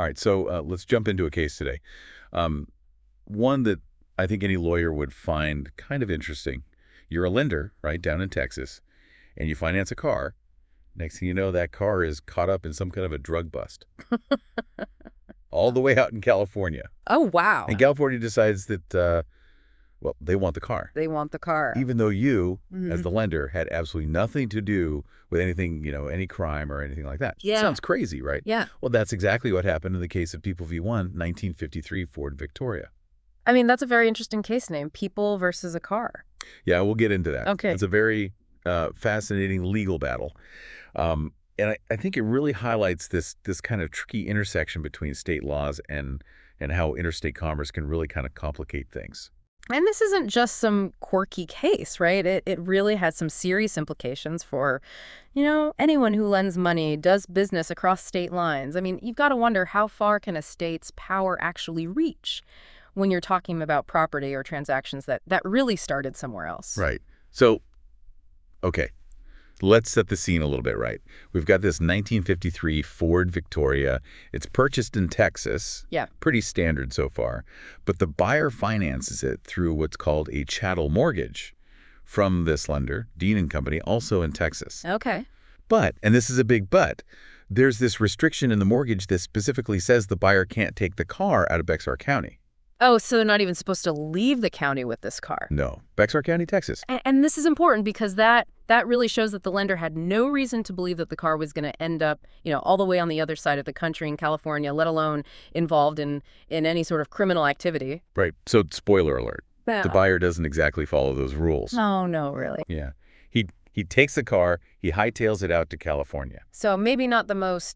All right, so let's jump into a case today. Um, one that I think any lawyer would find kind of interesting. You're a lender, right, down in Texas, and you finance a car. Next thing you know, that car is caught up in some kind of a drug bust, all the way out in California. Oh, wow. And California decides that, well, they want the car, They want the car. even though you, as Mhm. the lender, had absolutely nothing to do with anything, any crime or anything like that. Yeah. Sounds crazy, right? Yeah. Well, that's exactly what happened in the case of People v. 1953 Ford Victoria. I mean, that's a very interesting case name, people versus a car. Yeah, we'll get into that. Okay. It's a very fascinating legal battle. And I think it really highlights this kind of tricky intersection between state laws and how interstate commerce can really kind of complicate things. And this isn't just some quirky case, right? It really has some serious implications for, anyone who lends money, does business across state lines. I mean, you've got to wonder, how far can a state's power actually reach when you're talking about property or transactions that really started somewhere else? Right. So, okay, let's set the scene a little bit right. We've got this 1953 Ford Victoria. It's purchased in Texas. Yeah. Pretty standard so far. But the buyer finances it through what's called a chattel mortgage from this lender, Dean and Company, also in Texas. Okay. But, and this is a big but, there's this restriction in the mortgage that specifically says the buyer can't take the car out of Bexar County. Oh, so they're not even supposed to leave the county with this car. No. Bexar County, Texas. And this is important because that really shows that the lender had no reason to believe that the car was going to end up, all the way on the other side of the country in California, let alone involved in any sort of criminal activity. Right. So, spoiler alert. The buyer doesn't exactly follow those rules. Oh, no, really. Yeah. He takes the car, he hightails it out to California. So maybe not the most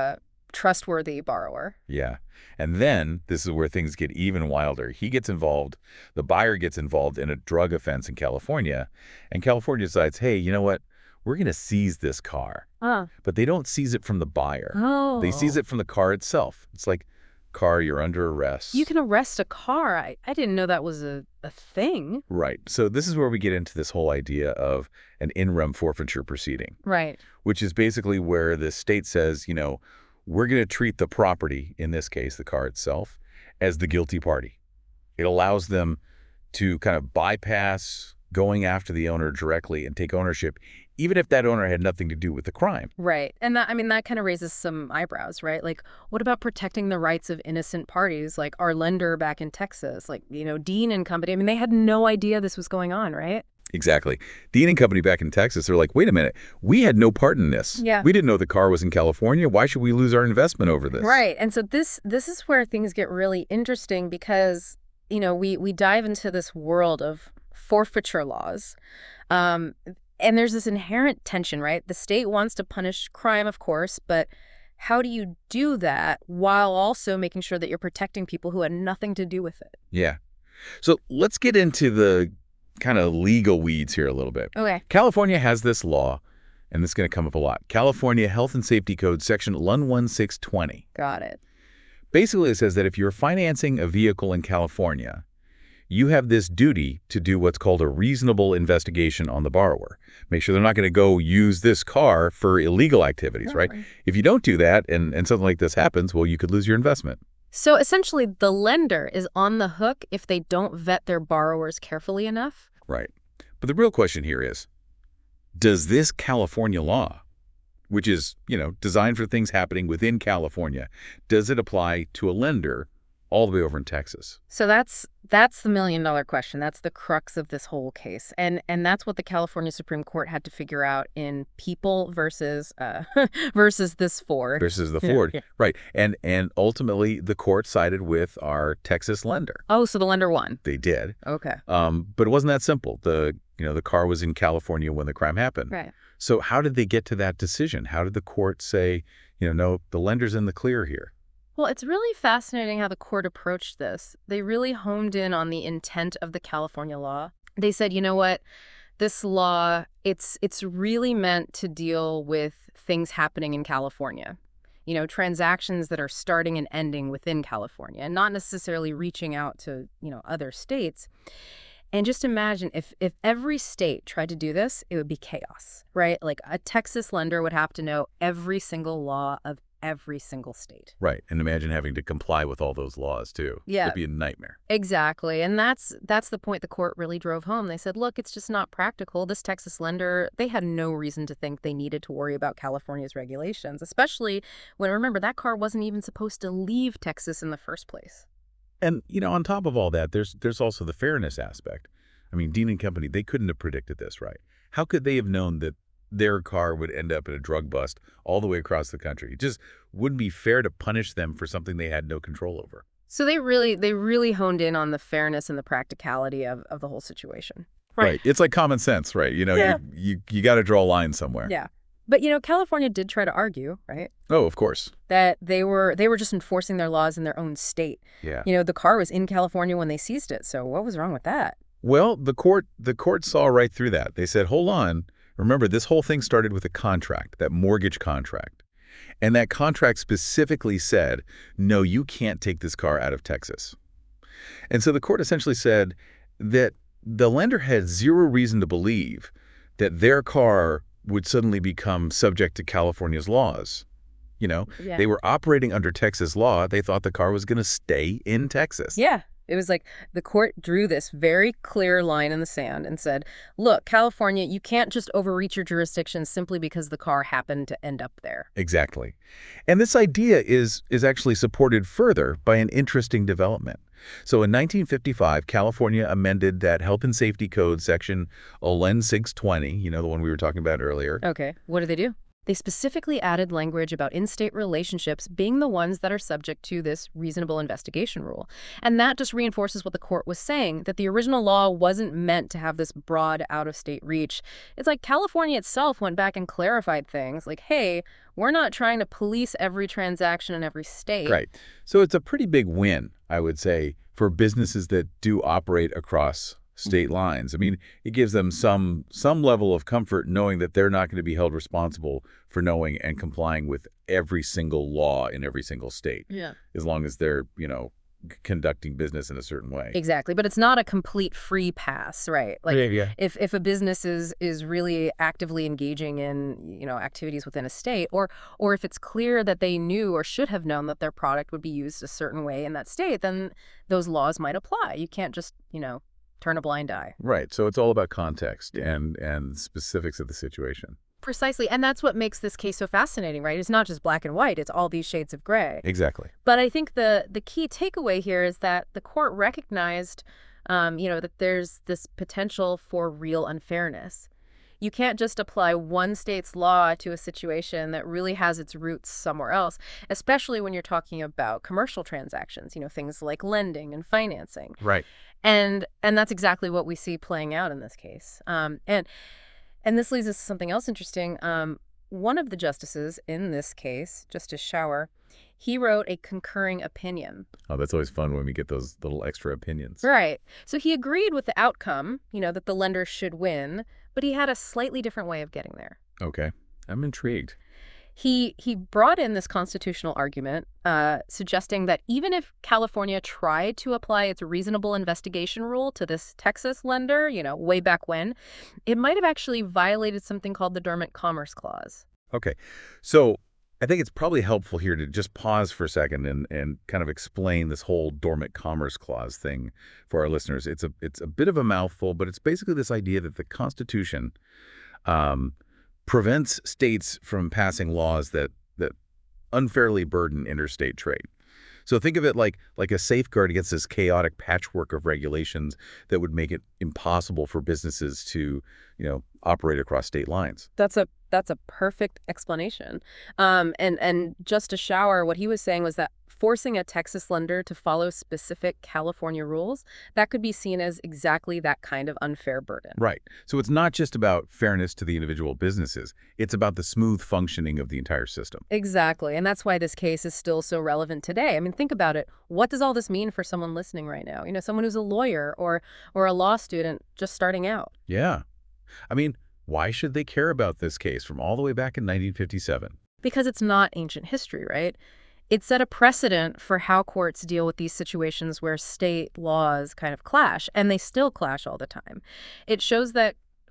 trustworthy borrower. Yeah. And then, this is where things get even wilder. He gets involved, the buyer gets involved in a drug offense in California, and California decides, hey, you know what? We're going to seize this car. But they don't seize it from the buyer. Oh. They seize it from the car itself. It's like, car, you're under arrest. You can arrest a car. I didn't know that was a thing. Right. So this is where we get into this whole idea of an in rem forfeiture proceeding. Right. Which is basically where the state says, we're going to treat the property, in this case, the car itself, as the guilty party. It allows them to kind of bypass going after the owner directly and take ownership, even if that owner had nothing to do with the crime. Right. And that kind of raises some eyebrows, right? Like, what about protecting the rights of innocent parties, like our lender back in Texas, like, Dean and Company? I mean, they had no idea this was going on, right? Exactly. Dean and Company back in Texas, they're like, wait a minute, we had no part in this. Yeah. We didn't know the car was in California. Why should we lose our investment over this? Right. And so this is where things get really interesting because, we dive into this world of forfeiture laws. And there's this inherent tension, right? The state wants to punish crime, of course, but how do you do that while also making sure that you're protecting people who had nothing to do with it? Yeah. So let's get into the kind of legal weeds here a little bit. Okay. California has this law, and this is going to come up a lot. California Health and Safety Code, Section 11620. Got it. Basically, it says that if you're financing a vehicle in California, you have this duty to do what's called a reasonable investigation on the borrower. Make sure they're not going to go use this car for illegal activities, right? If you don't do that and something like this happens, well, you could lose your investment. So essentially, the lender is on the hook if they don't vet their borrowers carefully enough? Right. But the real question here is, does this California law, which is, designed for things happening within California, does it apply to a lender all the way over in Texas? So that's the million-dollar question. That's the crux of this whole case. And that's what the California Supreme Court had to figure out in People versus versus this Ford. Versus the Ford. Yeah. Right. And ultimately, the court sided with our Texas lender. Oh, so the lender won. They did. Okay. But it wasn't that simple. The car was in California when the crime happened. Right. So how did they get to that decision? How did the court say, no, the lender's in the clear here? Well, it's really fascinating how the court approached this. They really honed in on the intent of the California law. They said, you know what, this law, it's really meant to deal with things happening in California. Transactions that are starting and ending within California and not necessarily reaching out to, other states. And just imagine if every state tried to do this, it would be chaos, right? Like a Texas lender would have to know every single law of every single state. Right. And imagine having to comply with all those laws, too. Yeah. It'd be a nightmare. Exactly. And that's the point the court really drove home. They said, look, it's just not practical. This Texas lender, they had no reason to think they needed to worry about California's regulations, especially when, remember, that car wasn't even supposed to leave Texas in the first place. And, on top of all that, there's also the fairness aspect. I mean, Dean and Company, they couldn't have predicted this, right? How could they have known that their car would end up in a drug bust all the way across the country? It just wouldn't be fair to punish them for something they had no control over. So they really honed in on the fairness and the practicality of the whole situation. Right. It's like common sense, right? Yeah. You got to draw a line somewhere. Yeah. But, California did try to argue, right? Oh, of course. That they were just enforcing their laws in their own state. Yeah. The car was in California when they seized it. So what was wrong with that? Well, the court saw right through that. They said, hold on. Remember, this whole thing started with a contract, that mortgage contract. And that contract specifically said, no, you can't take this car out of Texas. And so the court essentially said that the lender had zero reason to believe that their car would suddenly become subject to California's laws. Yeah. They were operating under Texas law. They thought the car was going to stay in Texas. Yeah. It was like the court drew this very clear line in the sand and said, look, California, you can't just overreach your jurisdiction simply because the car happened to end up there. Exactly. And this idea is actually supported further by an interesting development. So in 1955, California amended that Health and Safety Code section OLEN 620, the one we were talking about earlier. Okay. What do? They specifically added language about in-state relationships being the ones that are subject to this reasonable investigation rule. And that just reinforces what the court was saying, that the original law wasn't meant to have this broad out-of-state reach. It's like California itself went back and clarified things like, hey, we're not trying to police every transaction in every state. Right. So it's a pretty big win, I would say, for businesses that do operate across state lines. I mean, it gives them some level of comfort knowing that they're not going to be held responsible for knowing and complying with every single law in every single state. Yeah. As long as they're, conducting business in a certain way. Exactly. But it's not a complete free pass, right? Like yeah. if a business is really actively engaging in, activities within a state, or if it's clear that they knew or should have known that their product would be used a certain way in that state, then those laws might apply. You can't just, turn a blind eye. Right. So it's all about context and specifics of the situation. Precisely. And that's what makes this case so fascinating, right? It's not just black and white. It's all these shades of gray. Exactly. But I think the key takeaway here is that the court recognized, that there's this potential for real unfairness. You can't just apply one state's law to a situation that really has its roots somewhere else, especially when you're talking about commercial transactions, things like lending and financing. Right. And that's exactly what we see playing out in this case. And this leads us to something else interesting. One of the justices in this case, Justice Schauer, he wrote a concurring opinion. Oh, that's always fun when we get those little extra opinions. Right. So he agreed with the outcome, that the lender should win, but he had a slightly different way of getting there. Okay. I'm intrigued. He brought in this constitutional argument, suggesting that even if California tried to apply its reasonable investigation rule to this Texas lender, way back when, it might have actually violated something called the Dormant Commerce Clause. Okay. So I think it's probably helpful here to just pause for a second and kind of explain this whole Dormant Commerce Clause thing for our listeners. It's a bit of a mouthful, but it's basically this idea that the Constitution prevents states from passing laws that unfairly burden interstate trade. So think of it like a safeguard against this chaotic patchwork of regulations that would make it impossible for businesses to, operate across state lines. That's a perfect explanation. And Justice Schauer, what he was saying was that forcing a Texas lender to follow specific California rules, that could be seen as exactly that kind of unfair burden. Right. So it's not just about fairness to the individual businesses. It's about the smooth functioning of the entire system. Exactly. And that's why this case is still so relevant today. I mean, think about it. What does all this mean for someone listening right now? Someone who's a lawyer or a law student just starting out. Yeah. I mean, why should they care about this case from all the way back in 1957? Because it's not ancient history, right? It set a precedent for how courts deal with these situations where state laws kind of clash, and they still clash all the time. It shows that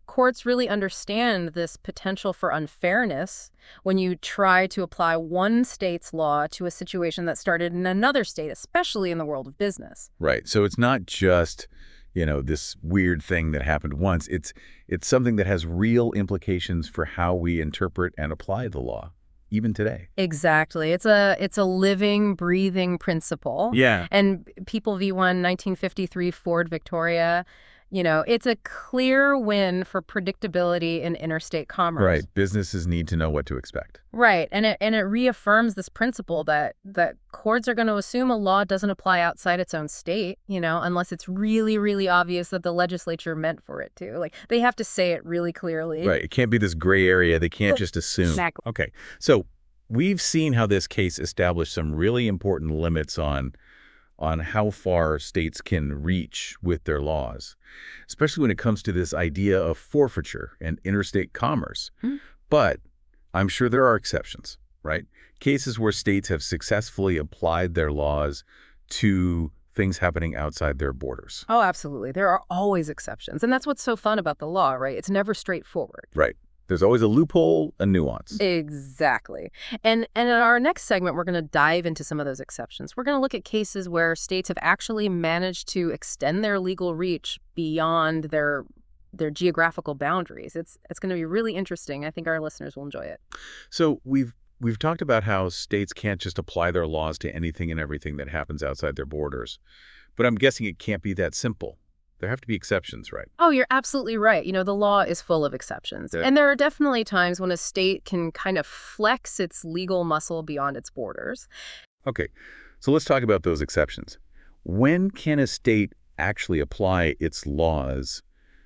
courts really understand this potential for unfairness when you try to apply one state's law to a situation that started in another state, especially in the world of business. Right. So it's not just, this weird thing that happened once. It's something that has real implications for how we interpret and apply the law, even today. Exactly. It's a living, breathing principle. Yeah. And People v. 1, 1953 Ford Victoria, it's a clear win for predictability in interstate commerce. Right. Businesses need to know what to expect. Right. And it reaffirms this principle that courts are going to assume a law doesn't apply outside its own state, unless it's really, really obvious that the legislature meant for it to. Like, they have to say it really clearly. Right. It can't be this gray area. They can't just assume. Exactly. Okay. So we've seen how this case established some really important limits on how far states can reach with their laws, especially when it comes to this idea of forfeiture and interstate commerce. But I'm sure there are exceptions, right? Cases where states have successfully applied their laws to things happening outside their borders. Oh, absolutely. There are always exceptions. And that's what's so fun about the law, right? It's never straightforward. Right. There's always a loophole, a nuance. Exactly. And in our next segment, we're going to dive into some of those exceptions. We're going to look at cases where states have actually managed to extend their legal reach beyond their geographical boundaries. It's going to be really interesting. I think our listeners will enjoy it. So we've talked about how states can't just apply their laws to anything and everything that happens outside their borders. But I'm guessing it can't be that simple. There have to be exceptions, right? Oh, you're absolutely right. The law is full of exceptions. Yeah. And there are definitely times when a state can kind of flex its legal muscle beyond its borders. Okay, so let's talk about those exceptions. When can a state actually apply its laws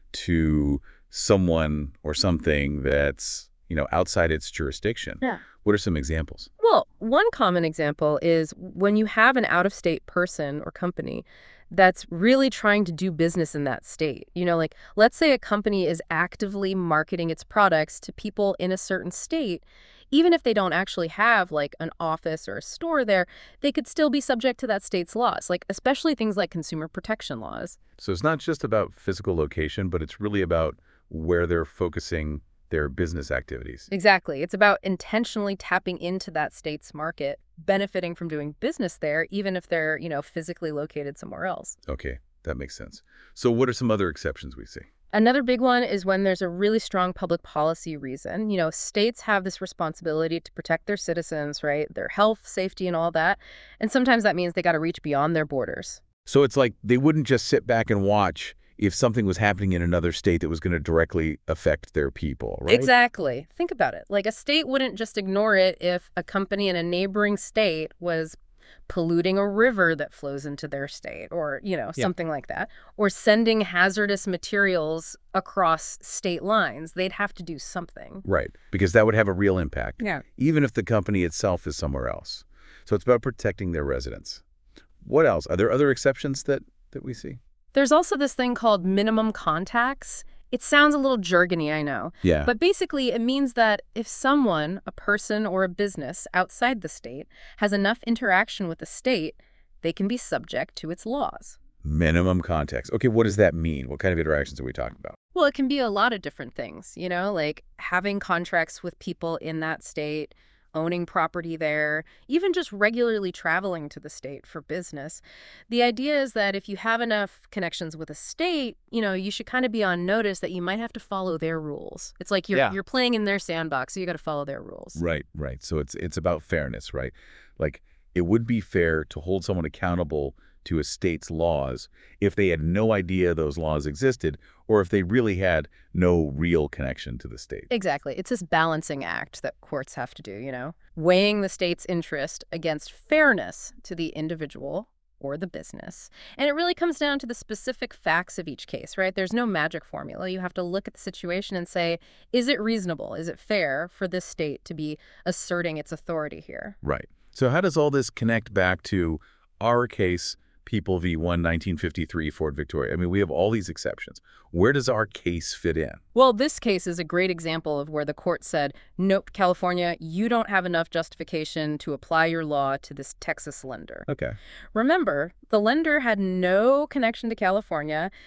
to someone or something that's, outside its jurisdiction? Yeah. What are some examples? Well, one common example is when you have an out-of-state person or company that's really trying to do business in that state. Like, let's say a company is actively marketing its products to people in a certain state. Even if they don't actually have, like, an office or a store there, they could still be subject to that state's laws, like especially things like consumer protection laws. So it's not just about physical location, but it's really about where they're focusing their business activities. Exactly. It's about intentionally tapping into that state's market, benefiting from doing business there, even if they're, physically located somewhere else. Okay, that makes sense. So what are some other exceptions we see? Another big one is when there's a really strong public policy reason. States have this responsibility to protect their citizens, right? Their health, safety, and all that. And sometimes that means they got to reach beyond their borders. So it's like they wouldn't just sit back and watch if something was happening in another state that was going to directly affect their people, right? Exactly. Think about it. Like, a state wouldn't just ignore it if a company in a neighboring state was polluting a river that flows into their state or, something like that, or sending hazardous materials across state lines. They'd have to do something. Right, because that would have a real impact, Yeah. even if the company itself is somewhere else. So it's about protecting their residents. What else? Are there other exceptions that we see? There's also this thing called minimum contacts. It sounds a little jargony, I know. Yeah. But basically, it means that if someone, a person or a business outside the state, has enough interaction with the state, they can be subject to its laws. Minimum context. Okay, what does that mean? What kind of interactions are we talking about? Well, it can be a lot of different things, like having contracts with people in that state, owning property there, even just regularly traveling to the state for business. The idea is that if you have enough connections with a state, you should kind of be on notice that you might have to follow their rules. It's like you're playing in their sandbox, so you got to follow their rules. Right. So it's about fairness, right? Like, it would be fair to hold someone accountable to a state's laws if they had no idea those laws existed or if they really had no real connection to the state. Exactly. It's this balancing act that courts have to do, weighing the state's interest against fairness to the individual or the business. And it really comes down to the specific facts of each case, right? There's no magic formula. You have to look at the situation and say, is it reasonable? Is it fair for this state to be asserting its authority here? Right. So how does all this connect back to our case, People v. 1, 1953 Ford Victoria? I mean, we have all these exceptions. Where does our case fit in? Well, this case is a great example of where the court said, nope, California, you don't have enough justification to apply your law to this Texas lender. Okay. Remember, the lender had no connection to California,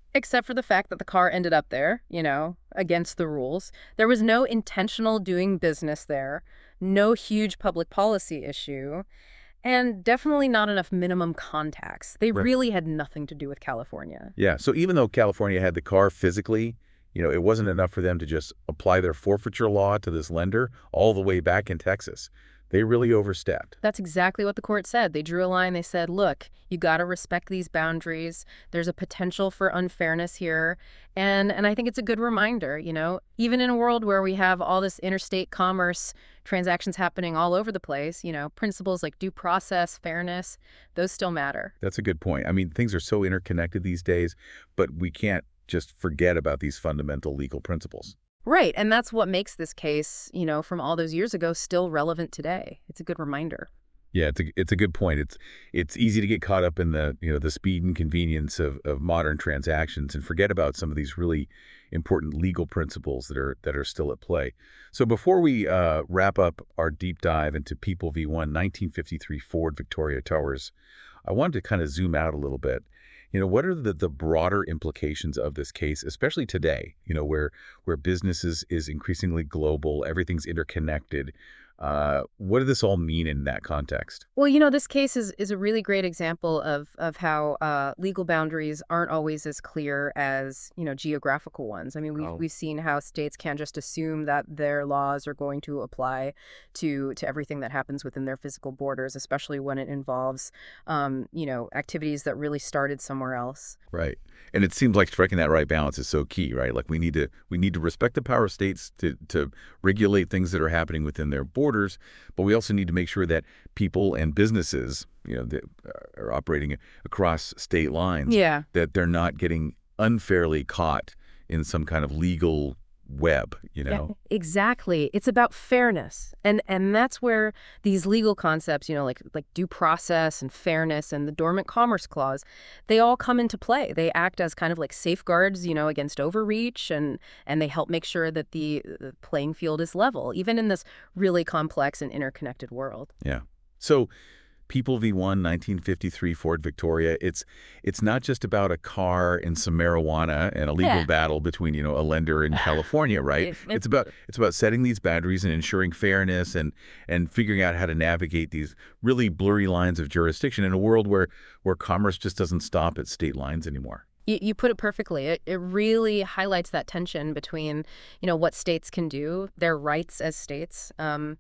Except for the fact that the car ended up there, against the rules. There was no intentional doing business there, no huge public policy issue, and definitely not enough minimum contacts. They Right. really had nothing to do with California. Yeah. So even though California had the car physically, it wasn't enough for them to just apply their forfeiture law to this lender all the way back in Texas. They really overstepped. That's exactly what the court said. They drew a line. They said, look, you got to respect these boundaries. There's a potential for unfairness here. And I think it's a good reminder, even in a world where we have all this interstate commerce transactions happening all over the place, principles like due process, fairness, those still matter. That's a good point. I mean, things are so interconnected these days, but we can't just forget about these fundamental legal principles. Right. And that's what makes this case, from all those years ago still relevant today. It's a good reminder. Yeah, it's a good point. It's easy to get caught up in the speed and convenience of modern transactions and forget about some of these really important legal principles that are still at play. So before we wrap up our deep dive into People v. 1953 Ford Victoria Towers, I wanted to kind of zoom out a little bit. What are the broader implications of this case, especially today, where business is increasingly global, everything's interconnected. What does this all mean in that context? Well, this case is a really great example of how legal boundaries aren't always as clear as, geographical ones. I mean, we've seen how states can't just assume that their laws are going to apply to everything that happens within their physical borders, especially when it involves, activities that really started somewhere else. Right. And it seems like striking that right balance is so key, right? Like we need to respect the power of states to regulate things that are happening within their borders, but we also need to make sure that people and businesses, that are operating across state lines, Yeah. that they're not getting unfairly caught in some kind of legal web, Yeah, exactly. It's about fairness. And that's where these legal concepts, like due process and fairness and the Dormant Commerce Clause, they all come into play. They act as kind of like safeguards, against overreach, and they help make sure that the playing field is level, even in this really complex and interconnected world. Yeah. So People v. 1953 Ford Victoria, it's not just about a car and some marijuana and a legal Yeah. battle between, a lender in California, right? It's about setting these boundaries and ensuring fairness and figuring out how to navigate these really blurry lines of jurisdiction in a world where commerce just doesn't stop at state lines anymore. You put it perfectly. It really highlights that tension between, what states can do, their rights as states,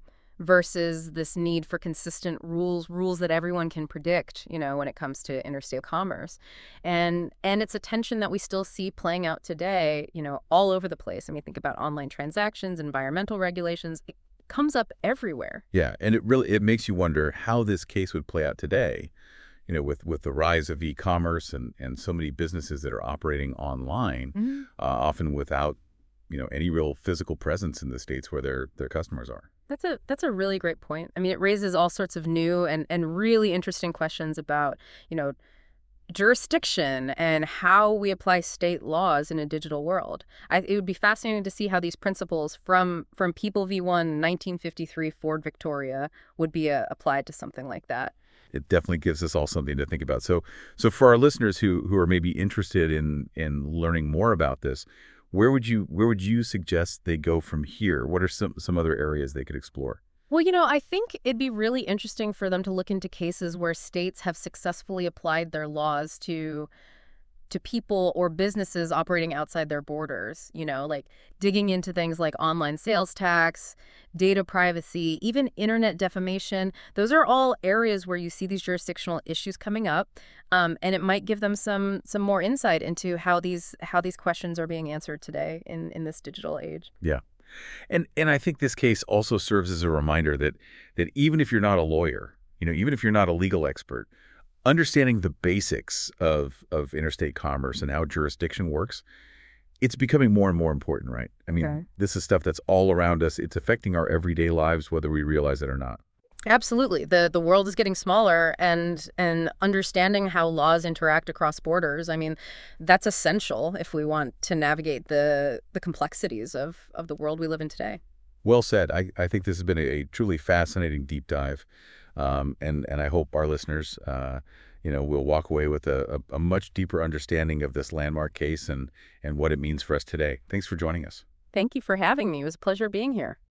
versus this need for consistent rules that everyone can predict, when it comes to interstate commerce. And it's a tension that we still see playing out today, all over the place. I mean, think about online transactions, environmental regulations. It comes up everywhere. Yeah, and it makes you wonder how this case would play out today, with the rise of e-commerce and so many businesses that are operating online, Mhm. often without, any real physical presence in the states where their customers are. That's a really great point. I mean, it raises all sorts of new and really interesting questions about, jurisdiction and how we apply state laws in a digital world. It would be fascinating to see how these principles from People v. 1953 Ford Victoria would be applied to something like that. It definitely gives us all something to think about. So for our listeners who are maybe interested in learning more about this, where would you suggest they go from here? What are some other areas they could explore? Well, I think it'd be really interesting for them to look into cases where states have successfully applied their laws to people or businesses operating outside their borders, like digging into things like online sales tax, data privacy, even internet defamation. Those are all areas where you see these jurisdictional issues coming up, and it might give them some more insight into how these questions are being answered today in this digital age. Yeah. And I think this case also serves as a reminder that even if you're not a lawyer, even if you're not a legal expert, understanding the basics of interstate commerce and how jurisdiction works, it's becoming more and more important, right? I mean, Okay. This is stuff that's all around us. It's affecting our everyday lives, whether we realize it or not. Absolutely. The world is getting smaller, and understanding how laws interact across borders, I mean, that's essential if we want to navigate the complexities of the world we live in today. Well said. I think this has been a truly fascinating deep dive. And I hope our listeners, we'll walk away with a much deeper understanding of this landmark case and what it means for us today. Thanks for joining us. Thank you for having me. It was a pleasure being here.